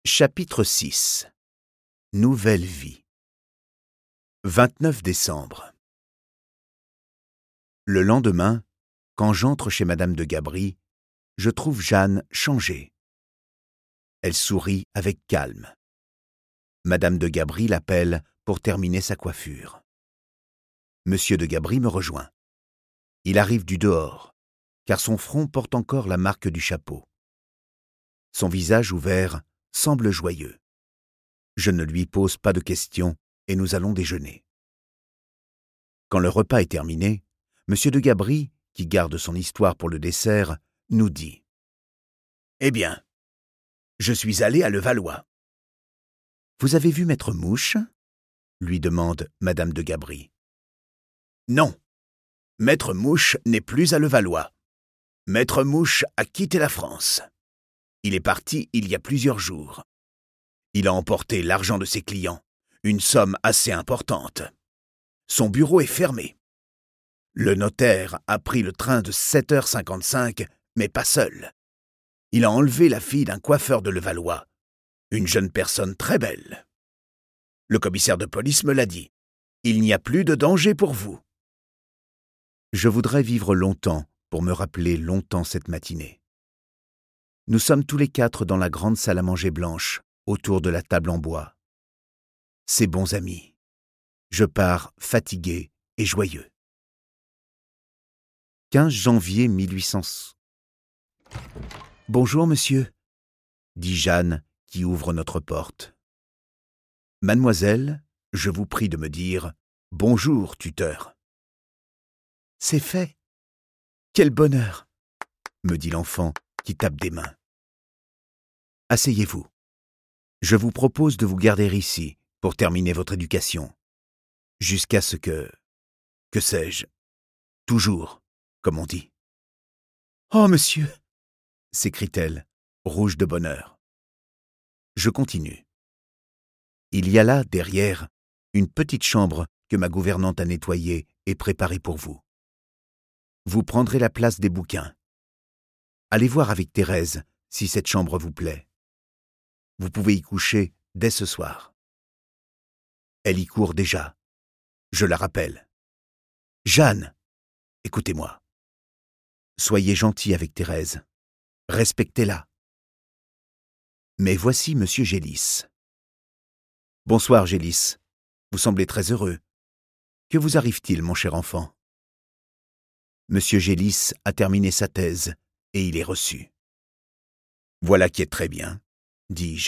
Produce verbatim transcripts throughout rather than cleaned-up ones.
Chapitre six. Nouvelle vie. vingt-neuf décembre. Le lendemain, quand j'entre chez Madame de Gabry, je trouve Jeanne changée. Elle sourit avec calme. Madame de Gabry l'appelle pour terminer sa coiffure. Monsieur de Gabry me rejoint. Il arrive du dehors, car son front porte encore la marque du chapeau. Son visage ouvert semble joyeux. Je ne lui pose pas de questions et nous allons déjeuner. Quand le repas est terminé, Monsieur de Gabry, qui garde son histoire pour le dessert, nous dit « Eh bien, je suis allé à Levallois. »« Vous avez vu Maître Mouche ?» lui demande Madame de Gabry. « Non, Maître Mouche n'est plus à Levallois. Maître Mouche a quitté la France. Il est parti il y a plusieurs jours. Il a emporté l'argent de ses clients, une somme assez importante. Son bureau est fermé. Le notaire a pris le train de sept heures cinquante-cinq, mais pas seul. Il a enlevé la fille d'un coiffeur de Levallois, une jeune personne très belle. Le commissaire de police me l'a dit. Il n'y a plus de danger pour vous. » Je voudrais vivre longtemps pour me rappeler longtemps cette matinée. Nous sommes tous les quatre dans la grande salle à manger blanche, autour de la table en bois. C'est bons amis. Je pars fatigué et joyeux. quinze janvier mille huit cents. « Bonjour, monsieur, » dit Jeanne, qui ouvre notre porte. « Mademoiselle, je vous prie de me dire « Bonjour, tuteur. »« C'est fait. Quel bonheur !» me dit l'enfant qui tape des mains. « Asseyez-vous. Je vous propose de vous garder ici pour terminer votre éducation, jusqu'à ce que... que sais-je, toujours, comme on dit. »« Oh, monsieur !» s'écrie-t-elle, rouge de bonheur. Je continue. Il y a là, derrière, une petite chambre que ma gouvernante a nettoyée et préparée pour vous. Vous prendrez la place des bouquins. Allez voir avec Thérèse si cette chambre vous plaît. Vous pouvez y coucher dès ce soir. Elle y court déjà. Je la rappelle. « Jeanne, écoutez-moi. Soyez gentil avec Thérèse. Respectez-la. » Mais voici Monsieur Gélis. « Bonsoir, Gélis. Vous semblez très heureux. Que vous arrive-t-il, mon cher enfant ?» Monsieur Gélis a terminé sa thèse et il est reçu. « Voilà qui est très bien, » dis-je.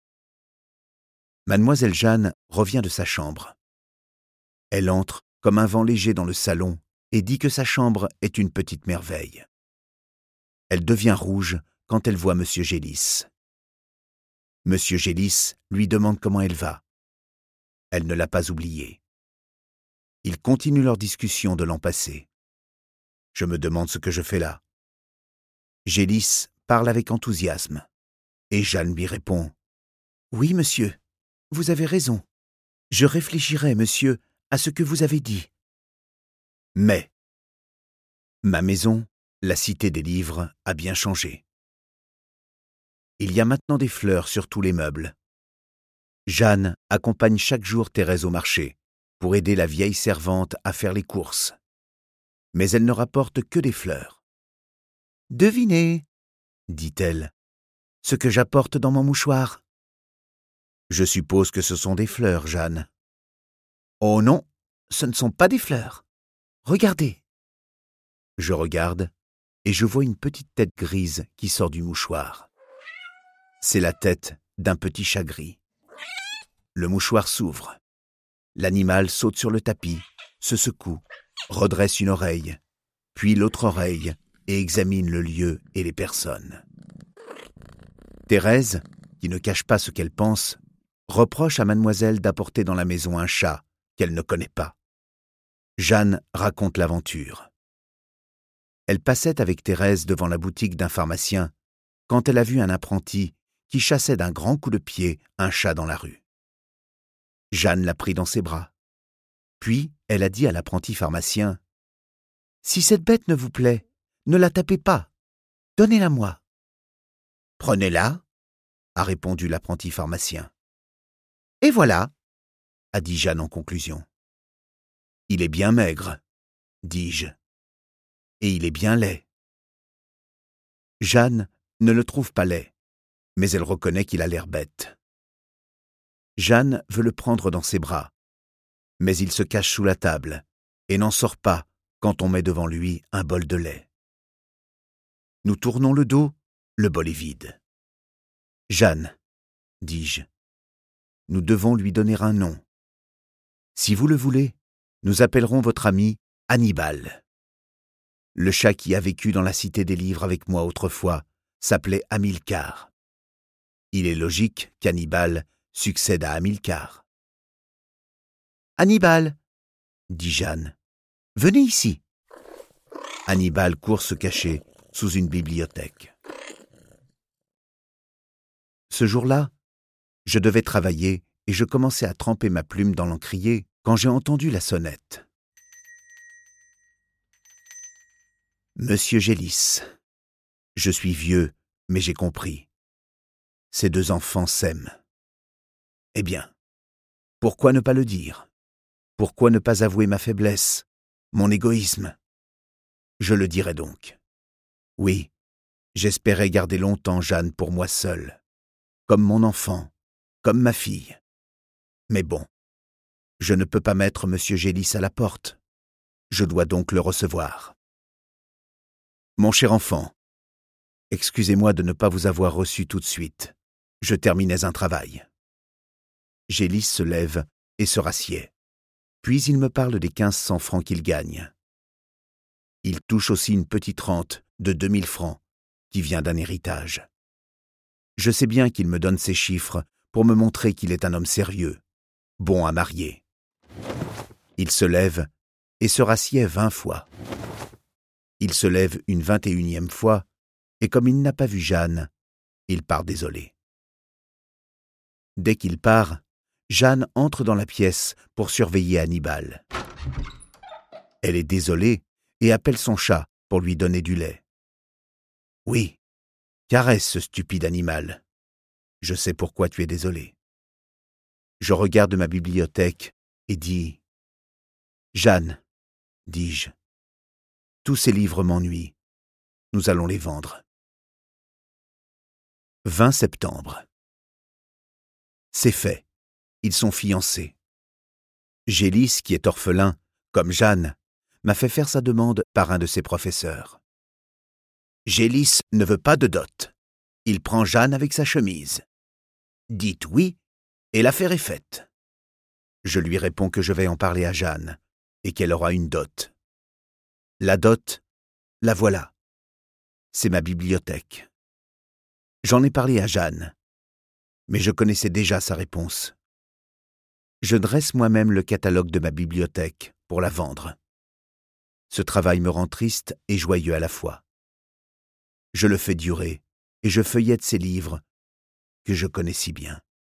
Mademoiselle Jeanne revient de sa chambre. Elle entre comme un vent léger dans le salon et dit que sa chambre est une petite merveille. Elle devient rouge quand elle voit Monsieur Gélis. Monsieur Gélis lui demande comment elle va. Elle ne l'a pas oublié. Ils continuent leur discussion de l'an passé. Je me demande ce que je fais là. Gélis parle avec enthousiasme, et Jeanne lui répond « Oui, monsieur, vous avez raison. Je réfléchirai, monsieur, à ce que vous avez dit. » Mais ma maison, la cité des livres, a bien changé. Il y a maintenant des fleurs sur tous les meubles. Jeanne accompagne chaque jour Thérèse au marché pour aider la vieille servante à faire les courses. Mais elle ne rapporte que des fleurs. « Devinez, » dit-elle, « ce que j'apporte dans mon mouchoir. » Je suppose que ce sont des fleurs, Jeanne. « Oh non, ce ne sont pas des fleurs. Regardez. » Je regarde et je vois une petite tête grise qui sort du mouchoir. C'est la tête d'un petit chat gris. Le mouchoir s'ouvre. L'animal saute sur le tapis, se secoue, redresse une oreille, puis l'autre oreille et examine le lieu et les personnes. Thérèse, qui ne cache pas ce qu'elle pense, reproche à mademoiselle d'apporter dans la maison un chat qu'elle ne connaît pas. Jeanne raconte l'aventure. Elle passait avec Thérèse devant la boutique d'un pharmacien quand elle a vu un apprenti qui chassait d'un grand coup de pied un chat dans la rue. Jeanne l'a pris dans ses bras. Puis elle a dit à l'apprenti pharmacien « Si cette bête ne vous plaît, ne la tapez pas. Donnez-la-moi. »« Prenez-la, a répondu l'apprenti pharmacien. Et voilà, a dit Jeanne en conclusion. Il est bien maigre, dis-je. Et il est bien laid. Jeanne ne le trouve pas laid, mais elle reconnaît qu'il a l'air bête. Jeanne veut le prendre dans ses bras, mais il se cache sous la table et n'en sort pas quand on met devant lui un bol de lait. Nous tournons le dos, le bol est vide. « Jeanne, dis-je, nous devons lui donner un nom. Si vous le voulez, nous appellerons votre ami Hannibal. Le chat qui a vécu dans la cité des livres avec moi autrefois s'appelait Hamilcar. Il est logique qu'Hannibal succède à Hamilcar. »« Hannibal, dit Jeanne, venez ici. » Hannibal court se cacher sous une bibliothèque. Ce jour-là, je devais travailler et je commençais à tremper ma plume dans l'encrier quand j'ai entendu la sonnette. Monsieur Gélis, je suis vieux, mais j'ai compris. Ces deux enfants s'aiment. Eh bien, pourquoi ne pas le dire? Pourquoi ne pas avouer ma faiblesse, mon égoïsme? Je le dirai donc. Oui, j'espérais garder longtemps Jeanne pour moi seule, comme mon enfant, comme ma fille. Mais bon, je ne peux pas mettre Monsieur Gélis à la porte. Je dois donc le recevoir. Mon cher enfant, excusez-moi de ne pas vous avoir reçu tout de suite. Je terminais un travail. Gélis se lève et se rassied. Puis il me parle des quinze cents francs qu'il gagne. Il touche aussi une petite rente de deux mille francs qui vient d'un héritage. Je sais bien qu'il me donne ces chiffres pour me montrer qu'il est un homme sérieux, bon à marier. Il se lève et se rassied vingt fois. Il se lève une vingt et unième fois, et comme il n'a pas vu Jeanne, il part désolé. Dès qu'il part, Jeanne entre dans la pièce pour surveiller Hannibal. Elle est désolée et appelle son chat pour lui donner du lait. Oui, caresse ce stupide animal. Je sais pourquoi tu es désolé. Je regarde ma bibliothèque et dis « Jeanne, dis-je, tous ces livres m'ennuient. Nous allons les vendre. » vingt septembre. C'est fait. Ils sont fiancés. Gélis, qui est orphelin, comme Jeanne, m'a fait faire sa demande par un de ses professeurs. Gélis ne veut pas de dot. Il prend Jeanne avec sa chemise. Dites oui, et l'affaire est faite. Je lui réponds que je vais en parler à Jeanne, et qu'elle aura une dot. La dot, la voilà. C'est ma bibliothèque. J'en ai parlé à Jeanne, mais je connaissais déjà sa réponse. Je dresse moi-même le catalogue de ma bibliothèque pour la vendre. Ce travail me rend triste et joyeux à la fois. Je le fais durer et je feuillette ces livres que je connais si bien.